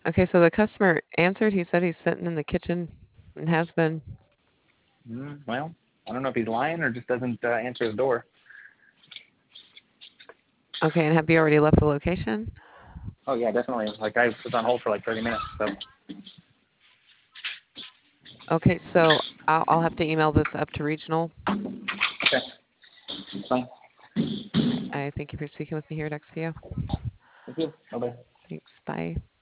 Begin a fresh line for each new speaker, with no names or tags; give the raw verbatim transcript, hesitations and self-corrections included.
Okay, so the customer answered. He said he's sitting in the kitchen and has been.
Mm, well, I don't know if he's lying or just doesn't uh, answer his door.
Okay, and have you already left the location?
Oh yeah, definitely. Like I was on hold for like thirty minutes. So
Okay, so I'll, I'll have to email this up to regional.
okay, fine.
I thank you for speaking with me here at X P O.
Thank you. Bye bye.
Thanks. Bye.